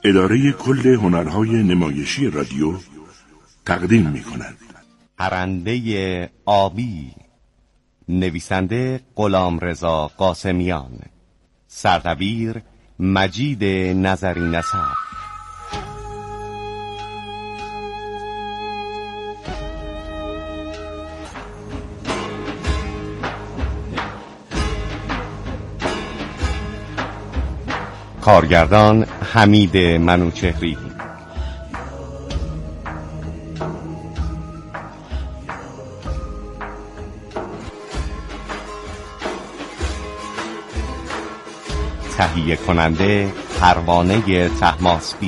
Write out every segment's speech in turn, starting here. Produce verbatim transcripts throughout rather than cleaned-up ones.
اداره کل هنرهای نمایشی رادیو تقدیم می کند. پرنده آبی، نویسنده غلامرضا قاسمیان، سردبیر مجید نظری نسب. کارگردان حمید منوچهری. تهیه کننده پروانه طهماسبی.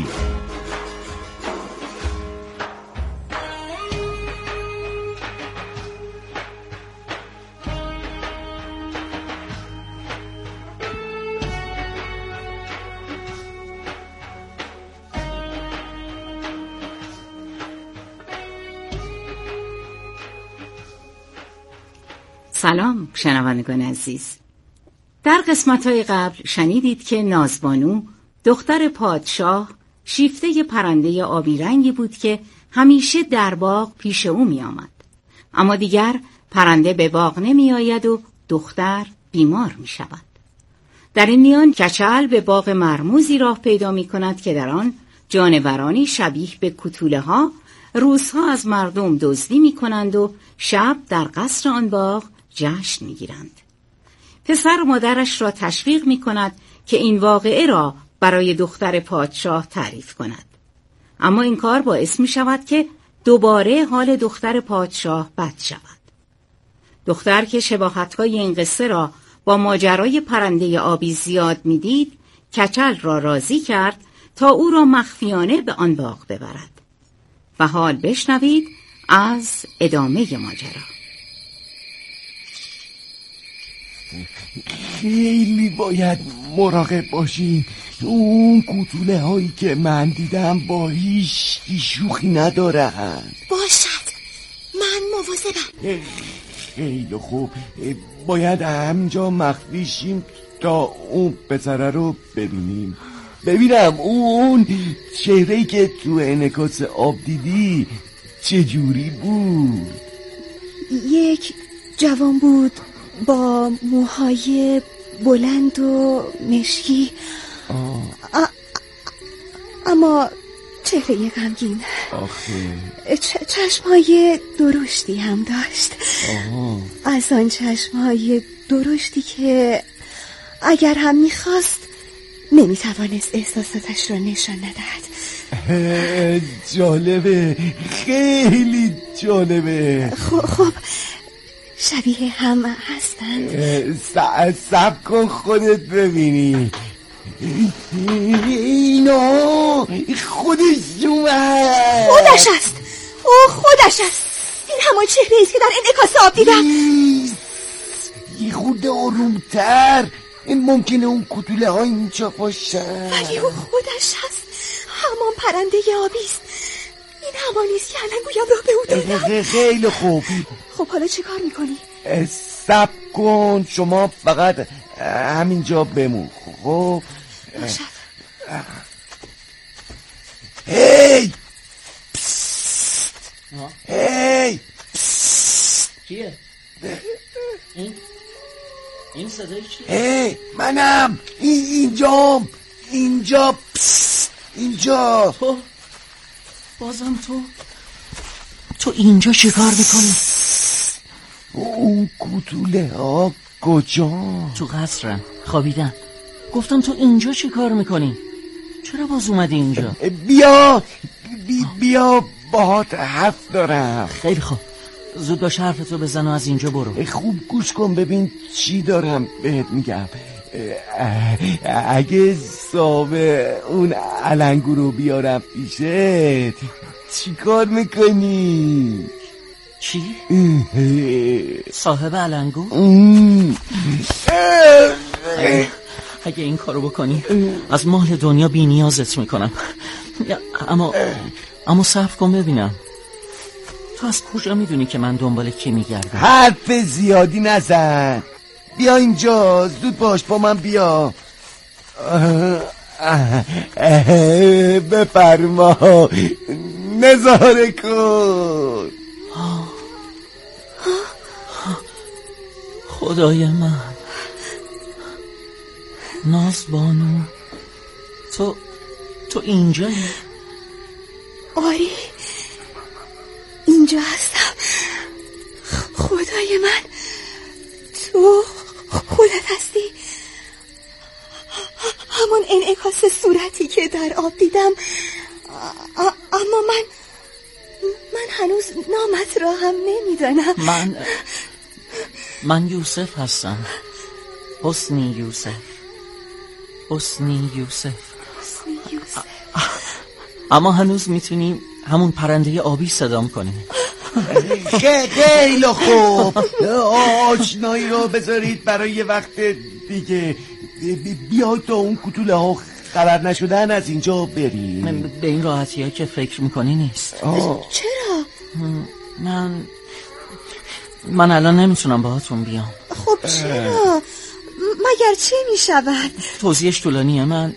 سلام شنوندگان عزیز. در قسمت‌های قبل شنیدید که نازبانو دختر پادشاه شیفته پرنده آبی رنگی بود که همیشه در باغ پیش او می آمد. اما دیگر پرنده به باغ نمی آید و دختر بیمار می شود. در این میان کچل به باغ مرموزی راه پیدا می کند که در آن جانورانی شبیه به کوتوله ها روزها از مردم دزدی می کنند و شب در قصر آن باغ جشن می گیرند. پسر مادرش را تشویق می کند که این واقعه را برای دختر پادشاه تعریف کند. اما این کار باعث می شود که دوباره حال دختر پادشاه بد شود. دختر که شباهت‌های این قصه را با ماجرای پرنده آبی زیاد می دید، کچل را راضی کرد تا او را مخفیانه به آن باغ ببرد. و حال بشنوید از ادامه ماجرا. خیلی باید مراقب باشیم. اون کوتوله هایی که من دیدم با هیچ شوخی ندارن. باشد، من مواظبم. خیلی خوب، باید همینجا مخفی شیم تا اون پسره رو ببینیم. ببینم اون چهره‌ای که تو انعکاس آب دیدی چجوری بود؟ یک جوان بود با موهای بلند و مشکی، ا... اما چهره غمگین. آخه چ... چشمهای درشتی هم داشت. آه. از آن چشمهای درشتی که اگر هم میخواست نمیتوانست احساساتش را نشان ندهد. جالبه، خیلی جالبه. خب خب شبیه هم هستند. سب کن خودت ببینی. اینا خودش اومد. خودش است، او خودش است. این همان چهره است که در انعکاس آب دیدم. یه خورده آرومتر، این ممکنه اون کوتوله ها اینجا باشن. ولی او خودش است، همان پرنده آبی است. این همانی است که الان گویم را به او دادم. خیلی خوب. خب حالا چه کار میکنی؟ صبر کن، شما فقط همینجا بمون. خب باشد. هی پسست. هی پسست. کیه؟ این این صدای چیه؟ هی منم، اینجام، اینجا پسست. اینجا. تو بازم تو تو اینجا چه کار میکنی؟ اون کوتوله ها کجا؟ تو قصرم خوابیدن. گفتم تو اینجا چی کار میکنی؟ چرا باز اومدی اینجا؟ بیا بی بیا باهات حرف دارم. خیلی خوب، زود باش حرفتو بزن و از اینجا برو. خوب گوش کن ببین چی دارم بهت میگم. اگه صاحب اون علنگو رو بیارم پیشت چی کار میکنی؟ چی؟ صاحب علنگو؟ اگه این کارو بکنی از مال دنیا بی نیازت میکنم. اما اما صبر کن ببینم، تو از کجا میدونی که من دنبال کی میگردم؟ حرف زیادی نزن، بیا اینجا، زود باش با من بیا. بفرما نظاره کن. خدای من، نازبانو، تو تو اینجایی؟ آری، اینجا هستم. خدای من، تو خودت هستی؟ همون انعکاس صورتی که در آب دیدم. اما من من هنوز نامت را هم نمیدانم. من من یوسف هستم. حسنی یوسف. حسنی یوسف. حسنی یوسف. اما هنوز میتونی همون پرنده آبی صدام کنی. خیلی خوب. آشنایی رو بذارید برای وقت دیگه. بیا تا اون کوتوله ها خبر نشدن از اینجا بریم. به این راحتی ها که فکر میکنی نیست. آه. چرا؟ من من الان نمیتونم باهاتون بیام. خب چرا؟ مگر چه میشود؟ توضیحش طولانیه. من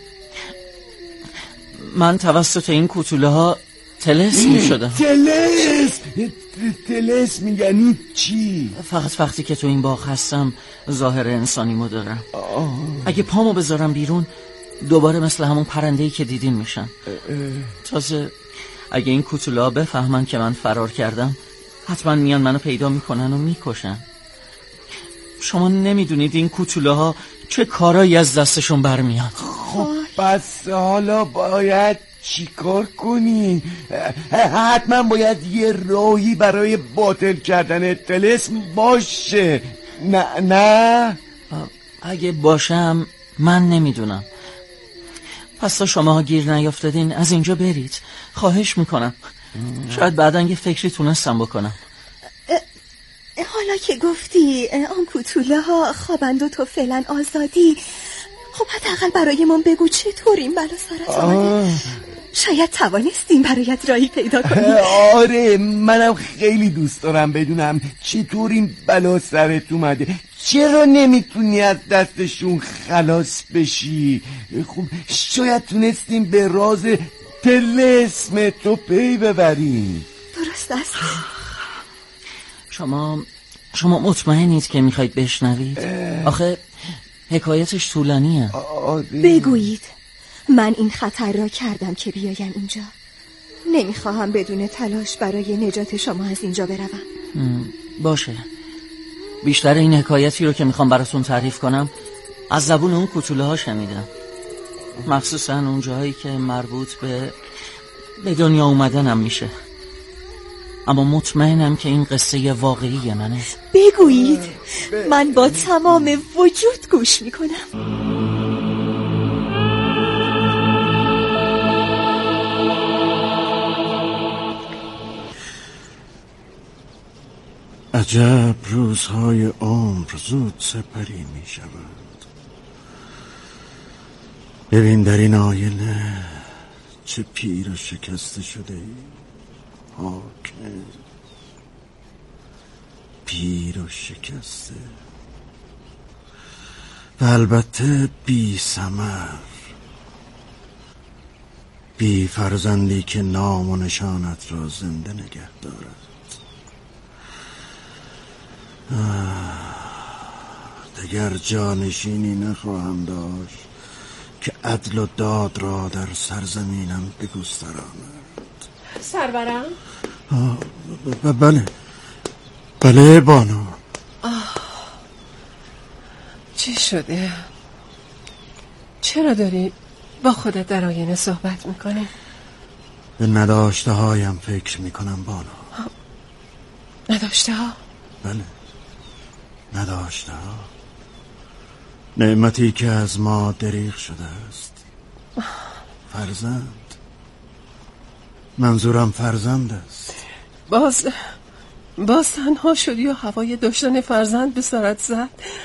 من توسط این کوتوله ها تلس میشدم. تلس؟ تلس یعنی چی؟ فقط وقتی که تو این باغ هستم ظاهر انسانیمو دارم. اگه پامو بذارم بیرون دوباره مثل همون پرنده‌ای که دیدین میشن. تازه اگه این کوتوله ها بفهمن که من فرار کردم حتما میان منو پیدا میکنن و میکشن. شما نمیدونید این کوتوله ها چه کارایی از دستشون برمیاد. خب پس حالا باید چیکار کنی؟ حتما باید یه راهی برای باطل کردن طلسم باشه. نه نه اگه باشم من نمیدونم. پس تا شما گیر نیافتادین از اینجا برید. خواهش میکنم. شاید بعداً یه فکری تونستم بکنم. حالا که گفتی آن کوتوله ها خوابند و تو فعلا آزادی، خب حداقل برای من بگو چطور این بلا سرت آمده. شاید توانستیم برایت راهی پیدا کنیم. آره منم خیلی دوست دارم بدونم چطور این بلا سرت اومده. چرا نمیتونی از دستشون خلاص بشی؟ خب شاید تونستیم به راز طلسم تو پی ببریم. درست است. شما شما مطمئنید که میخواید بشنوید؟ آخه حکایتش طولانیه. بگویید. من این خطر را کردم که بیایم اینجا. نمیخواهم بدون تلاش برای نجات شما از اینجا بروم. باشه. بیشتر این حکایتی رو که میخوام براتون تعریف کنم از زبون اون کوتوله ها شنیدم. مخصوصا اون جاهایی که مربوط به به دنیا اومدنم میشه. اما مطمئنم که این قصه واقعی منه. بگویید. من با تمام وجود گوش میکنم. عجب روزهای عمر زود سپری می شود. ببین در این آینه چه پیر و شکسته شده ای. حاکم پیر و شکسته و البته بی ثمر، بی فرزندی که نام و نشانت را زنده نگه دارد. دگر جانشینی نخواهم داشت که عدل و داد را در سرزمینم بگستراند. سرورم؟ ب- بله بله بانو. آه. چی شده؟ چرا داری با خودت در آینه صحبت میکنی؟ به نداشته هایم فکر میکنم بانو. نداشته ها؟ بله نداشته ها. نعمتی که از ما دریغ شده است. فرزند. منظورم فرزند است. باز باز تنها شدی و هوای داشتن فرزند به سرت زد.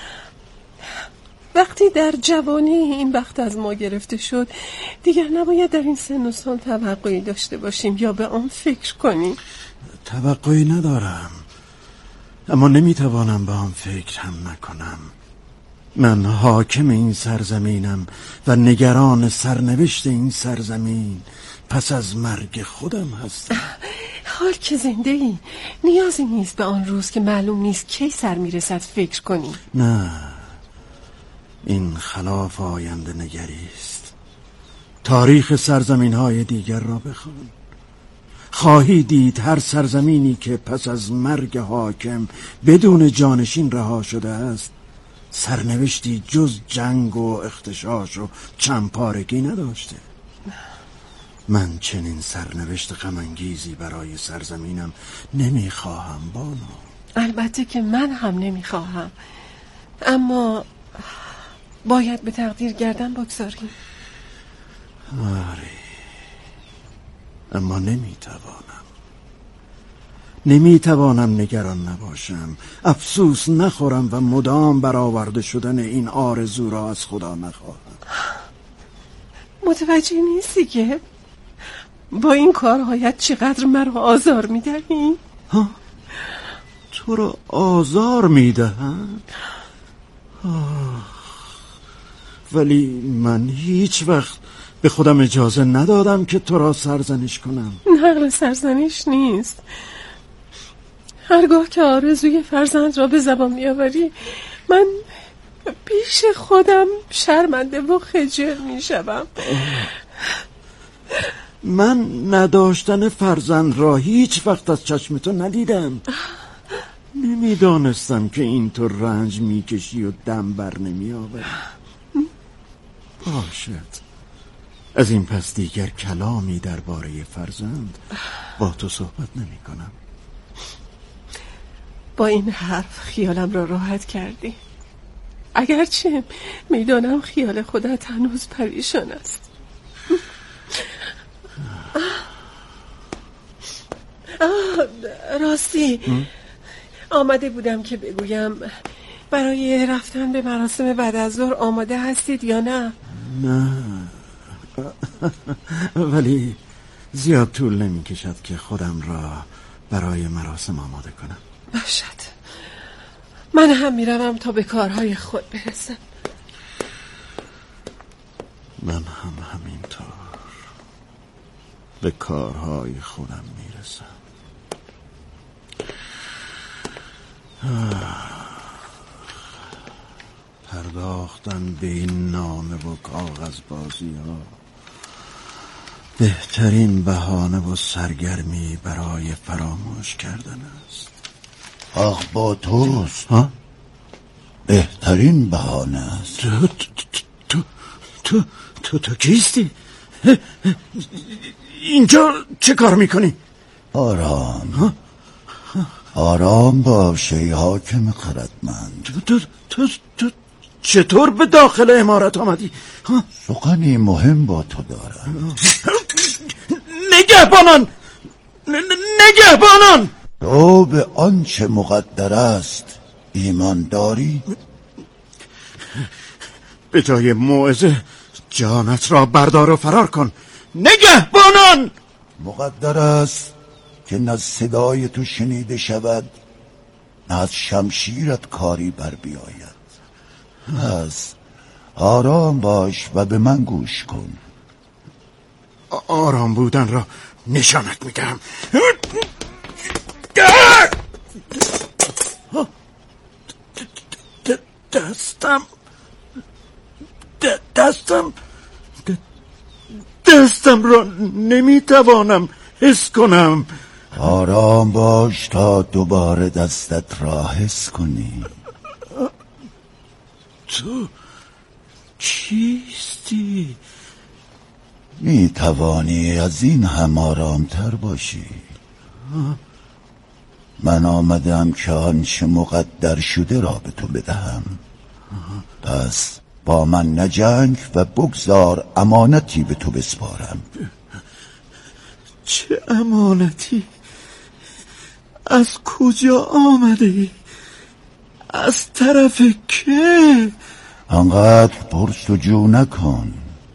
وقتی در جوانی این بخت از ما گرفته شد دیگر نباید در این سن و سال توقعی داشته باشیم یا به آن فکر کنیم. توقعی ندارم، اما نمیتوانم به آن فکر هم نکنم. من حاکم این سرزمینم و نگران سرنوشت این سرزمین پس از مرگ خودم هستم. حال که زنده ای نیازی نیست به آن روز که معلوم نیست کی سر میرسد فکر کنی. نه، این خلاف آینده نگری است. تاریخ سرزمین های دیگر را بخوان. خواهی دید هر سرزمینی که پس از مرگ حاکم بدون جانشین رها شده است سرنوشتی جز جنگ و اغتشاش و چندپارگی نداشته. من چنین سرنوشت غم‌انگیزی برای سرزمینم نمیخواهم بانو. البته که من هم نمیخواهم، اما باید به تقدیر گردن بگذاریم. آره، اما نمیتوانم نمیتوانم نگران نباشم، افسوس نخورم و مدام برآورده شدن این آرزو را از خدا نخواهم. متوجه نیستی که با این کارهایت چقدر مرا آزار میدهی؟ ها؟ تو را آزار میدهم؟ ولی من هیچ وقت به خودم اجازه ندادم که تو را سرزنش کنم. نقل سرزنش نیست. هرگاه که آرزوی فرزند را به زبان میآوری من پیش خودم شرمنده و خجل میشوم. من نداشتن فرزند را هیچ وقت از چشم تو ندیدم. نمیدانستم که اینطور رنج میکشی و دم بر نمیآوری. باشد، از این پس دیگر کلامی درباره فرزند با تو صحبت نمی کنم. با این حرف خیالم را راحت کردی، اگرچه میدانم خیال خودت هنوز پریشان است. آه، راستی آمده بودم که بگویم برای رفتن به مراسم بعد از ظهر آماده هستید یا نه؟ نه، ولی زیاد طول نمی کشد که خودم را برای مراسم آماده کنم. باشد، من هم میروم تا به کارهای خود برسم. من هم همینطور به کارهای خودم میرسم. پرداختن به این نامه و کاغذ بازی ها بهترین بهانه و سرگرمی برای فراموش کردن است. آخ با توست. ها؟ بهترین بهانه است. تو تو تو تو تو کیستی؟ اینجا چه کار میکنی؟ آرام ها؟ آرام باش ای حاکم خردمند. تو تو تو تو چطور به داخل عمارت آمدی؟ سخنی مهم با تو دارم. نگهبانان، نگهبانان، تو به آنچه مقدر است ایمان داری؟ به جای موعظه جانت را بردار و فرار کن. نگهبانان، مقدر است که نه صدای تو شنیده شود نه از شمشیرت کاری بر بیاید. پس آرام باش و به من گوش کن. آرام بودن را نشانت میدم. دستم دستم دستم را نمیتوانم حس کنم. آرام باش تا دوباره دستت را حس کنی. تو چیستی؟ می توانی از این هم آرامتر باشی. من آمدم که آنچه مقدر شده را به تو بدهم. پس با من نجنگ و بگذار امانتی به تو بسپارم. چه امانتی؟ از کجا آمده ای؟ از طرف که؟ انقدر پرسجو نکن.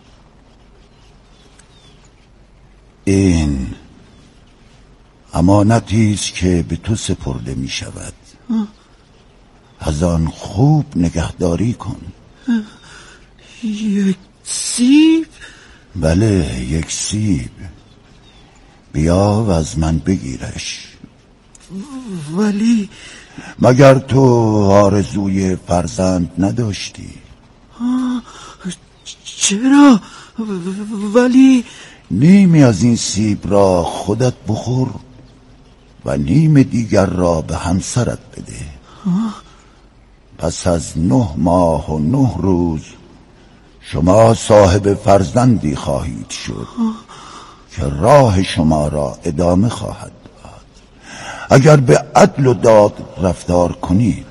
این امانتی است که به تو سپرده می شود. از آن خوب نگهداری کن. یک سیب؟ بله، یک سیب. بیا و از من بگیرش. ولی مگر تو آرزوی فرزند نداشتی؟ آه، چرا؟ ولی نیمی از این سیب را خودت بخور و نیم دیگر را به همسرت بده. آه. پس از نه ماه و نه روز شما صاحب فرزندی خواهید شد که راه شما را ادامه خواهد داد اگر به عدل و داد رفتار کنید.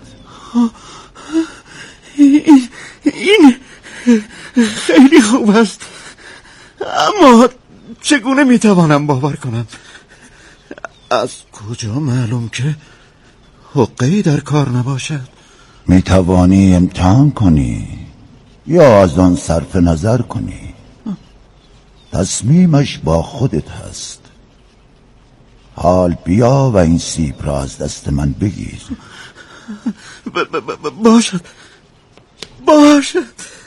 این, این خیلی خوب است، اما چگونه میتوانم باور کنم؟ از کجا معلوم که حقه‌ای در کار نباشد؟ میتوانی امتحان کنی یا از آن صرف نظر کنی. تصمیمش با خودت هست. حال بیا و این سیب را از دست من بگیر. ب- ب- ب- باشد باشد.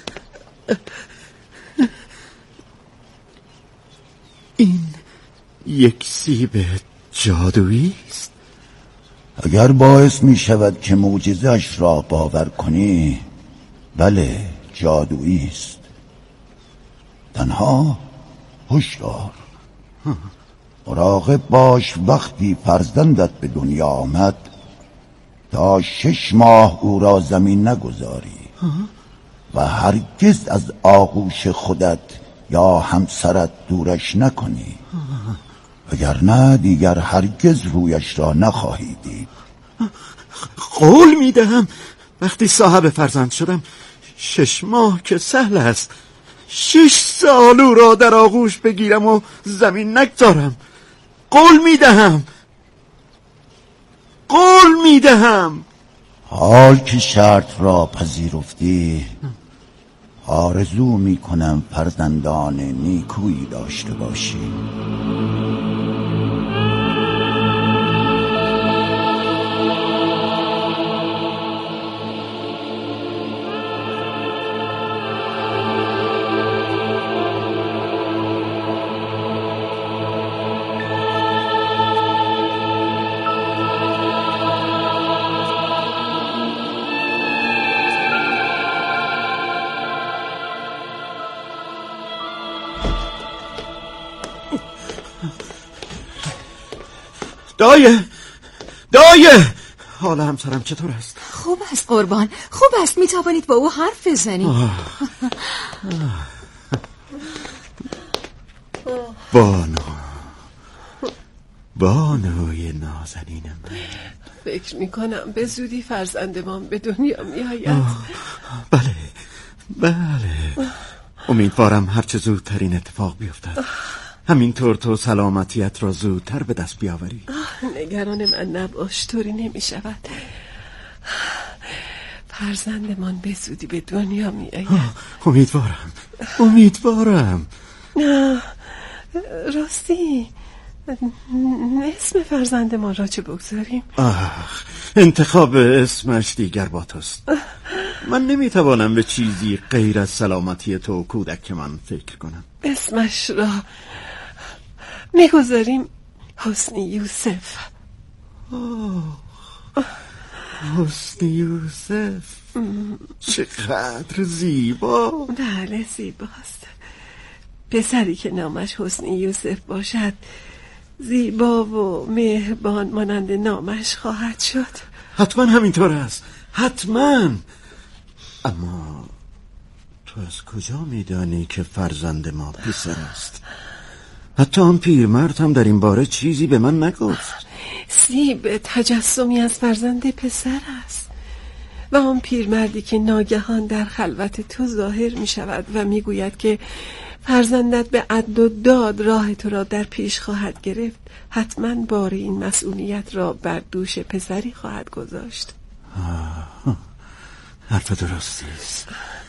این یک سیب جادویی است. اگر باعث می شود که معجزه‌اش را باور کنی، بله، جادویی است. تنها هوشیار، مراقب باش وقتی فرزندت به دنیا آمد تا شش ماه او را زمین نگذاری و هرگز از آغوش خودت یا همسرت دورش نکنی، وگرنه دیگر هرگز رویش را نخواهی دید. قول میدهم وقتی صاحب فرزند شدم شش ماه که سهل است، شش سال او را در آغوش بگیرم و زمین نگذارم. قول میدهم قول میدهم. حال که شرط را پذیرفتی، آرزو میکنم فرزندان نیکویی داشته باشی. دایه دایه حال همسرم چطور است؟ خوب است قربان، خوب است. می توانید با او حرف بزنید. بانو بانوی نازنین من، فکر می کنم به زودی فرزندمان به دنیا می آید. بله بله، امیدوارم هرچه زودتر این اتفاق بیفتد. همینطور تو سلامتیت را زودتر به دست بیاوری. نگران من نباش، طوری نمی شود. فرزندمان به زودی به دنیا می آید. امیدوارم امیدوارم. راستی اسم فرزندمان را چه بگذاریم؟ آخ، انتخاب اسمش دیگر با توست. من نمیتوانم به چیزی غیر از سلامتی تو و کودک من فکر کنم. اسمش را میگذاریم حسنی یوسف. حسنی یوسف، چقدر زیبا. بله زیباست. پسری که نامش حسنی یوسف باشد زیبا و مهربان مانند نامش خواهد شد. حتما همینطور است، حتما. اما تو از کجا میدانی که فرزند ما پسر است؟ حتی آن پیرمرد هم در این باره چیزی به من نگفت. سیب تجسمی از فرزند پسر است و آن پیرمردی که ناگهان در خلوت تو ظاهر می شود و می گوید که فرزندت به عدل و داد راه تو را در پیش خواهد گرفت، حتما بار این مسئولیت را بر دوش پسری خواهد گذاشت. حرف درستی است.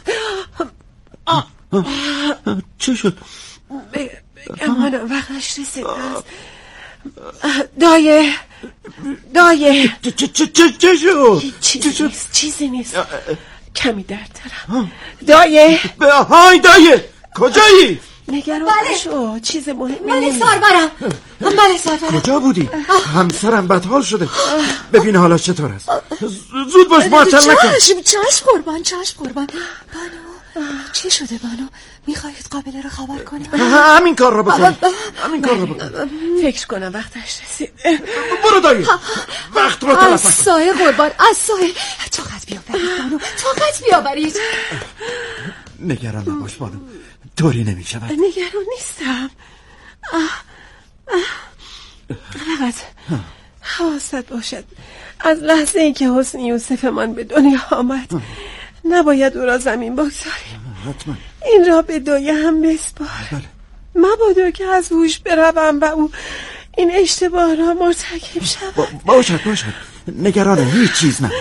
چه شد؟ بگمانم وقتش رسیده است. دایه دایه چه چه چه چه شد؟ چیزی نیست چیزی نیست کمی درد دارم. دایه های دایه کجایی؟ نگران نشو چیز مهمی بله نیست. سرورم بله سرورم. کجا بودی؟ همسرم بدحال شده. ببین حالا چطور است. زود باش معطل نکن. چشم چشم قربان چشم قربان. بانو چی شده بانو؟ میخواید قابله رو خبر کنم؟ همین کار رو بکن. همین کار رو بکن. فکر کنم وقتش رسید. برو دایی وقت رو تلف از سایه قربان از سایه. طاقت بیاورید بانو طاقت بیاورید. نگران نباش بانو طوری نمی شود. نگران نیستم. فقط حواست باشد از لحظه ای که حسن یوسف من به دنیا آمد نباید او را زمین بگذاریم. حتما این را به دایه هم بسپار. بله. مبادا که از هوش بروم و او این اشتباه را مرتکب شود. با باشد باشد نگران هیچ چیز نباش.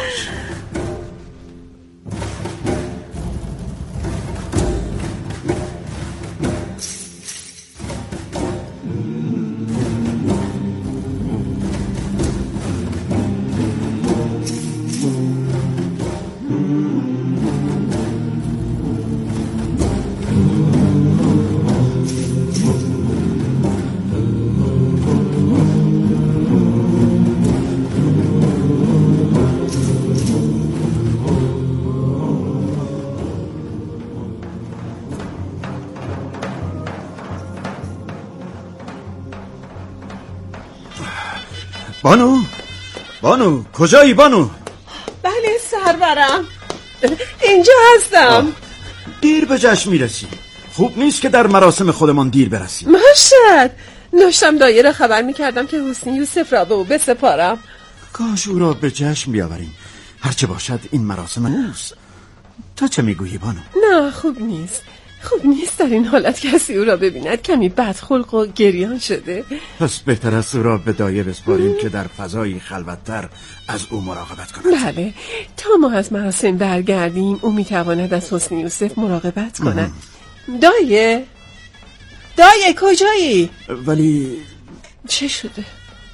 بانو بانو کجایی بانو؟ بله سرورم اینجا هستم. دیر به جشن میرسی. خوب نیست که در مراسم خودمان دیر برسیم. ماشد داشتم دایه را خبر میکردم که حسن یوسف را به او بسپارم. کاش او را به جشن بیاوریم. هرچه باشد این مراسم اوست. تو چه میگویی بانو؟ نه خوب نیست خوب نیست در این حالت کسی او را ببیند. کمی بدخلق و گریان شده. پس بهتر است او را به دایه بسپاریم که در فضایی خلوت‌تر از او مراقبت کند. بله تا ما از مراسم برگردیم او میتواند از حسن یوسف مراقبت کند. دایه دایه کجایی؟ ولی چه شده؟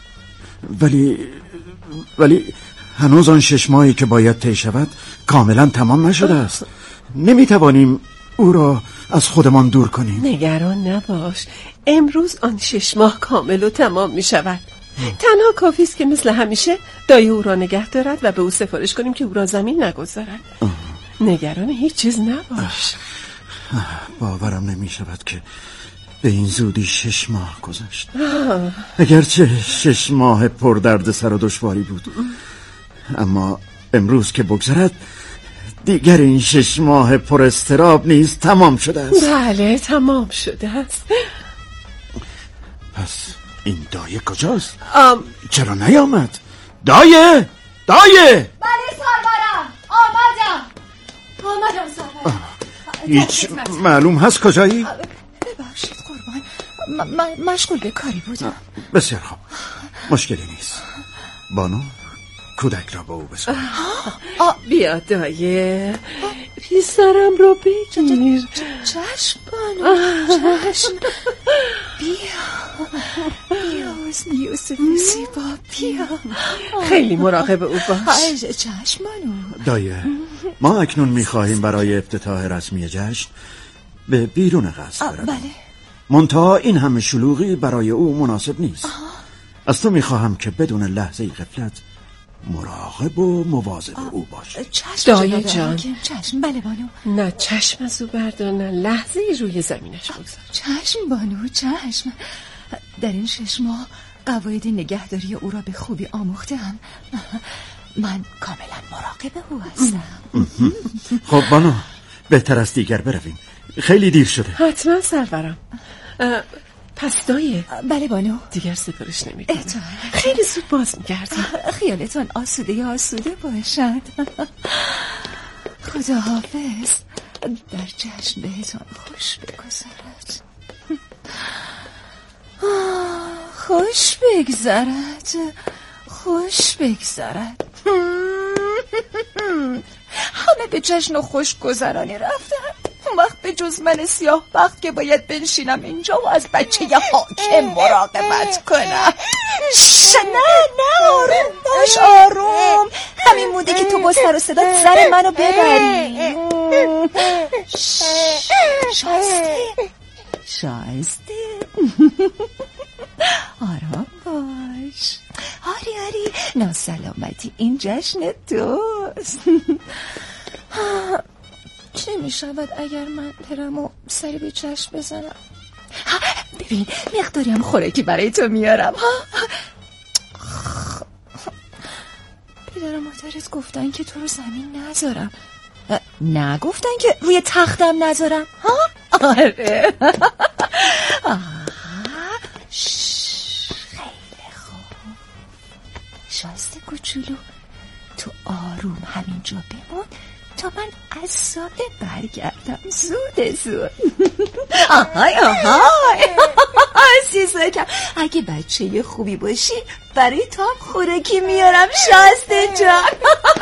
ولی ولی هنوز آن شش ماهی که باید طی شود کاملا تمام نشده است. نمیتوانیم او را از خودمان دور کنیم. نگران نباش امروز آن شش ماه کامل و تمام می شود. تنها کافی است که مثل همیشه دایه او را نگه دارد و به او سفارش کنیم که او را زمین نگذارد. نگران هیچ چیز نباش. باورم نمی شود که به این زودی شش ماه گذشت. اگرچه شش ماه پر درد سر و دشواری بود، اما امروز که بگذرد دیگر این شش ماه پر اضطراب نیز تمام شده است. بله تمام شده است. پس این دایه کجاست؟ آم... چرا نیامد؟ دایه دایه بله سرورم آمدم آمدم سرورم. هیچ معلوم هست کجایی؟ ببخشید قربان م- مشغول به کاری بودم. بسیار خوب مشکلی نیست. بانو کودک را به او بسپار. بیا دایه پیسرم رو بگیر. چشم بانو چشم. بیا بیا حسن یوسف زیبا بیا. خیلی مراقب او باش. چشم بانو. دایه ما اکنون میخواهیم برای افتتاح رسمی جشن به بیرون قصر برویم. بله منتها این همه شلوغی برای او مناسب نیست. آه. از تو میخواهم که بدون لحظه غفلت مراقب و مواظب او باش. چشم دایه جان. چشم بله بانو. نه چشم از او بردار نه لحظه روی زمینش بگذار. چشم بانو چشم. در این شش ماه قواعد نگهداری او را به خوبی آموختم. من کاملا مراقب او هستم. خب بانو بهتر است دیگر برویم. خیلی دیر شده. حتما سرورم. پس دایه بله بانو. دیگر سفارش نمی کنم. احتمال خیلی زود باز می گردم. خیالتان آسوده آسوده باشد. خدا حافظ. در جشن بهتان خوش بگذرد. خوش بگذرد خوش بگذرد. همه به جشن و خوش گذرانی رفتن. اون وقت به جز من سیاه بخت که باید بنشینم اینجا و از بچه ی حاکم مراقبت کنم. ش نه نه آروم باش آروم. همین موده که تو با سر و صدا سر منو ببری. شایسته شایسته آرام باش. آری آری ناسلامتی این جشن توست. چه می شود اگر من برم و سری به چشم بزنم؟ ببین مقداری هم خوراکی برای تو میارم. پدر و مادرت گفتن که تو رو زمین نذارم. نه گفتن که روی تختم نذارم. ها آره. خیلی خوب. شایسته کوچولو تو آروم همینجا بمون تا من از ساله برگردم. زود زود. آهای آهای عزیزکم اگه بچه خوبی باشی برای تو هم خوراکی میارم شایسته جان.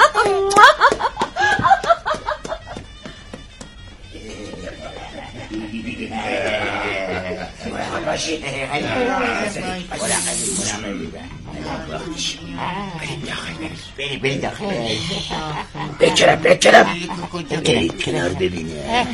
بریم بریم داخل بکرم بکرم برید کنار ببینه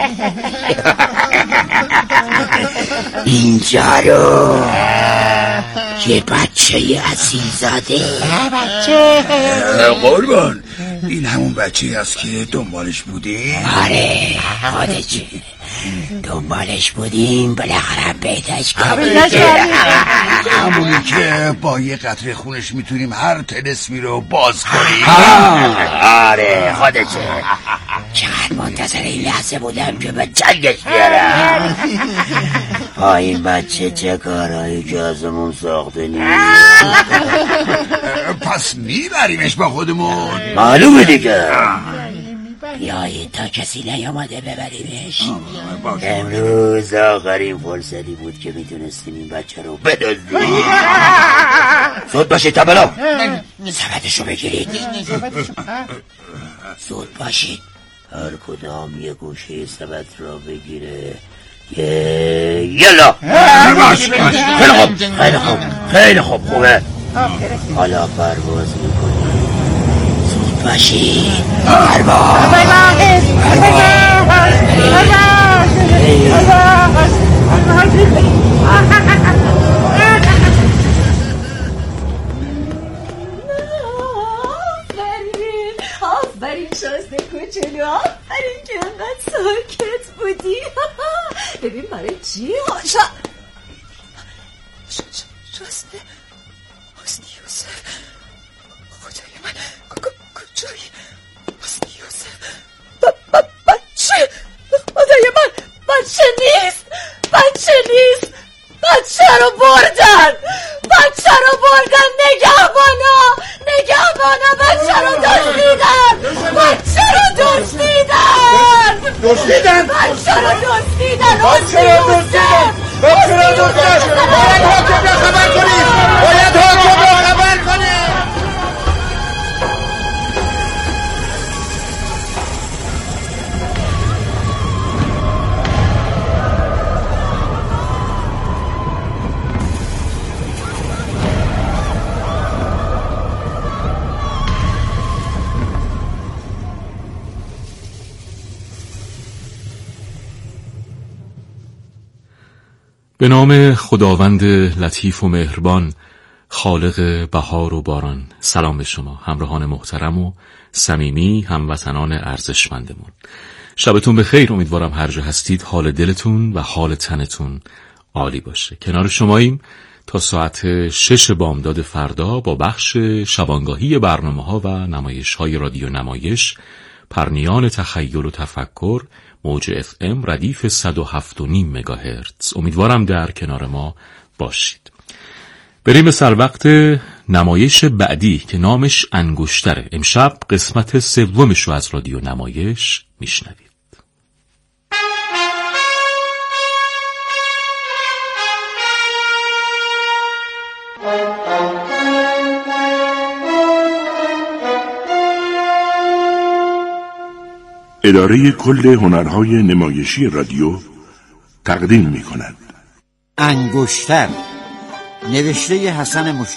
اینجا رو یه بچه عزیزاده. بچه قربان این همون بچه است که دنبالش بودی؟ آره خودتی دنبالش بودیم بالاخره پیداش کردیم. همونی که با یه قطره خونش میتونیم هر طلسمی رو باز کنیم. آره خودته. چقدر منتظر این لحظه بودم که به جنگش بیارم. با این بچه چه کارهایی که ازمون ساخته نیست. پس میبریمش با خودمون. معلومه دیگه. بیایید تا کسی نیامده ببریمش. امروز آخرین فرصتی بود که میتونستیم این بچه رو بدزدیم. زود باشید تا بلو سبدشو بگیرید. زود باشید هر کدام یه گوشه سبد را بگیره. یه یلا خیلی خوب خیلی خوب خیلی خوب خوبه. حالا پرواز میکنیم. زود باشید پرواز آفرین شایسته کوچولو آفرین که انقدر ساکت بودی. ببین برای چی؟ شا... شایسته حسنی یوسف خدای من کجایی؟ حسنی یوسف بچه خدای من بچه نیست بچه نیست بچه رو بردن بچه رو بردن نگهبانا نگهبانا بچه رو دزدیدن بچه رو دزدیدن دزدیدن بچه رو دزدیدن بچه رو دزدیدن بچه رو دزدیدن باید حاکم را خبر کنید باید حاکم را خبر کنید. به نام خداوند لطیف و مهربان خالق بهار و باران. سلام به شما همراهان محترم و صمیمی هموطنان ارزشمندمون. شبتون بخیر. امیدوارم هر جا هستید حال دلتون و حال تنتون عالی باشه. کنار شماییم تا ساعت شش بامداد فردا با بخش شبانگاهی برنامه‌ها و نمایش‌های رادیو نمایش پرنیان تخیل و تفکر موج اف ام ردیف صد و هفت و نیم مگاهرتز. امیدوارم در کنار ما باشید. بریم به سر وقت نمایش بعدی که نامش انگشتره. امشب قسمت سومش رو از رادیو نمایش میشنوید. اداره کل هنرهای نمایشی رادیو تقدیم می کند. انگشتر، نوشته حسن مشتاق.